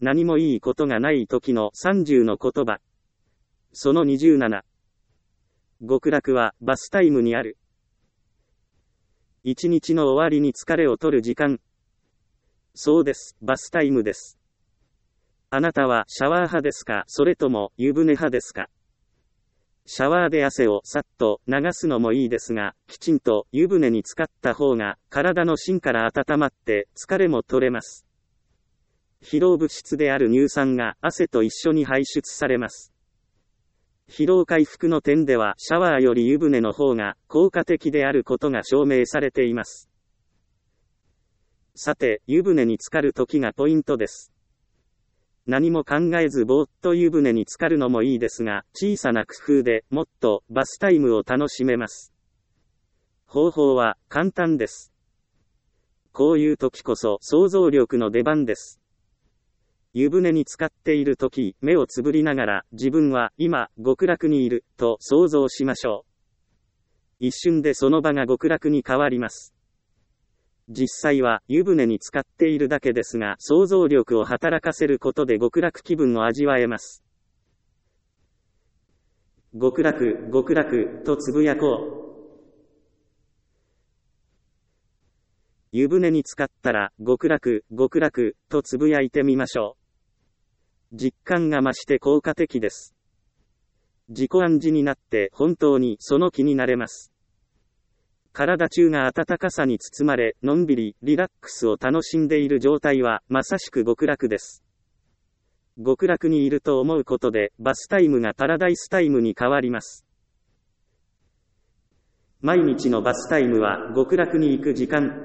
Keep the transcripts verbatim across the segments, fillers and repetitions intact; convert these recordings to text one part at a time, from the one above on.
何もいいことがない時のさんじゅうの言葉。そのにじゅうなな。極楽はバスタイムにある。一日の終わりに疲れを取る時間。そうです、バスタイムです。あなたはシャワー派ですか、それとも湯船派ですか。シャワーで汗をさっと流すのもいいですが、きちんと湯船に浸かった方が体の芯から温まって疲れも取れます。疲労物質である乳酸が汗と一緒に排出されます。疲労回復の点ではシャワーより湯船の方が効果的であることが証明されています。さて、湯船に浸かる時がポイントです。何も考えずぼーっと湯船に浸かるのもいいですが、小さな工夫でもっとバスタイムを楽しめます。方法は簡単です。こういう時こそ想像力の出番です。湯船に浸かっているとき、目をつぶりながら、自分は今、極楽にいる、と想像しましょう。一瞬でその場が極楽に変わります。実際は、湯船に浸かっているだけですが、想像力を働かせることで極楽気分を味わえます。極楽、極楽、とつぶやこう。湯船に浸かったら、極楽、極楽、とつぶやいてみましょう。実感が増して効果的です。自己暗示になって本当にその気になれます。体中が温かさに包まれ、のんびり、リラックスを楽しんでいる状態は、まさしく極楽です。極楽にいると思うことで、バスタイムがパラダイスタイムに変わります。毎日のバスタイムは、極楽に行く時間。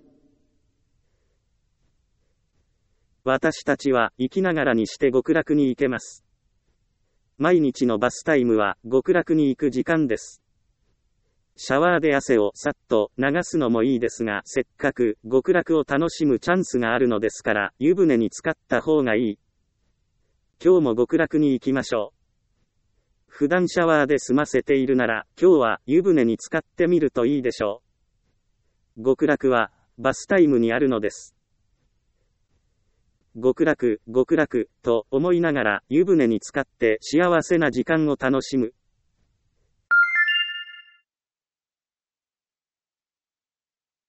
私たちは生きながらにして極楽に行けます。毎日のバスタイムは極楽に行く時間です。シャワーで汗をさっと流すのもいいですが、せっかく極楽を楽しむチャンスがあるのですから、湯船に浸かった方がいい。今日も極楽に行きましょう。普段シャワーで済ませているなら、今日は湯船に浸かってみるといいでしょう。極楽はバスタイムにあるのです。極楽、極楽、と思いながら湯船に浸かって幸せな時間を楽しむ。